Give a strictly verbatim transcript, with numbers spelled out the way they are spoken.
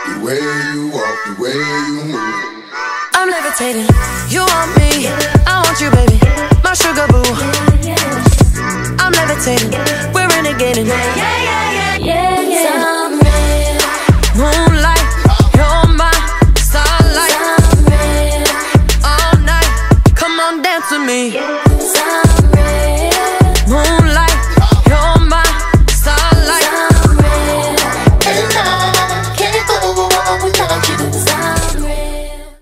The way you walk, the way you move. I'm levitating, you want me, I want you, baby. My sugar boo,